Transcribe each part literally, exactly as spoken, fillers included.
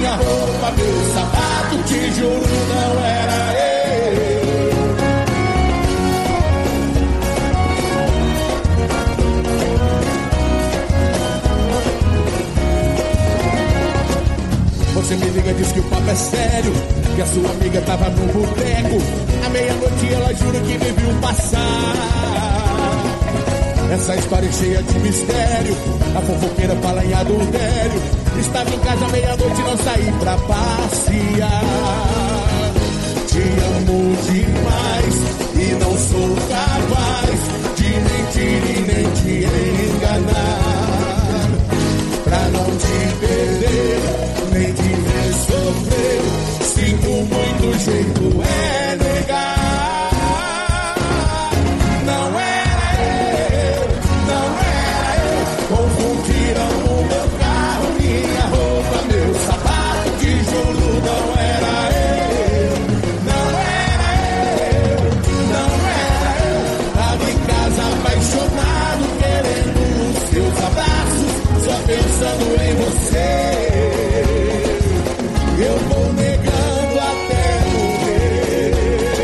minha roupa, meu sapato, te juro, não era eu. Você me liga, diz que o papo é sério, que a sua amiga tava no boteco. À meia-noite ela jura que me viu passar. Essa história é cheia de mistério, a fofoqueira fala em adultério. Estava em casa à meia-noite, não saí pra passear. Te amo demais e não sou capaz de mentir e nem te enganar. Pra não te perder, nem te ver sofrer, sinto muito, jeito é negar. Não era eu, não era eu, confundiram o meu carro, minha roupa, meu sapato, te juro, não era eu, não era eu, não era eu. Tava em casa apaixonado, querendo os seus abraços, só pensando em você. Eu vou negando até morrer.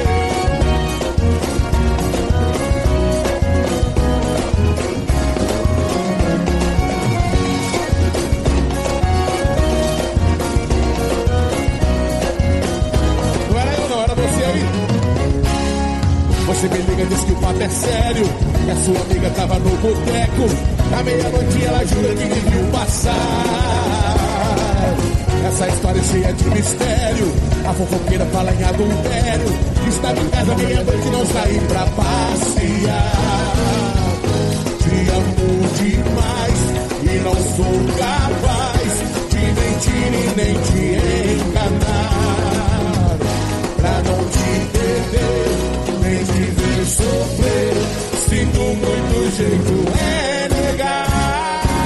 Não era eu não, era você aí. Você me liga, diz que o papo é sério, que a sua amiga tava no boteco. À meia-noite ela jura que me viu passar. Essa história é cheia de mistério, a fofoqueira fala em adultério. Estava em casa meia-noite, não saí pra passear. Te amo demais e não sou capaz de mentir e nem te enganar. Pra não te perder, nem te ver sofrer, sinto muito, jeito é negar.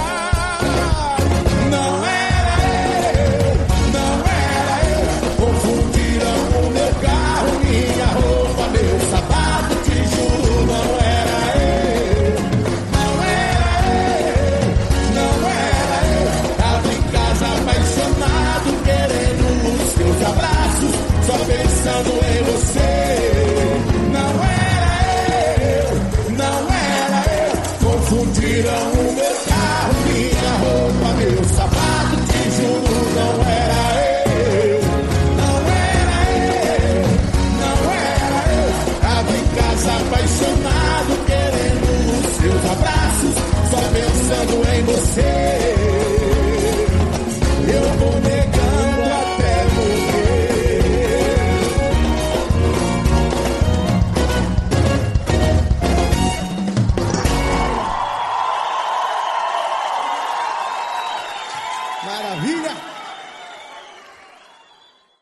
Não era eu, não era eu, confundiram o meu carro, minha roupa, meu sapato, te juro, não era eu, não era eu, não era eu. Tava em casa apaixonado, querendo os seus abraços, só pensando em você. Não era eu, não era eu, confundiram o meu carro, minha roupa, meu sapato, te juro, não era eu, não era eu, não era eu. Tava em casa apaixonado, querendo os seus abraços, só pensando em você.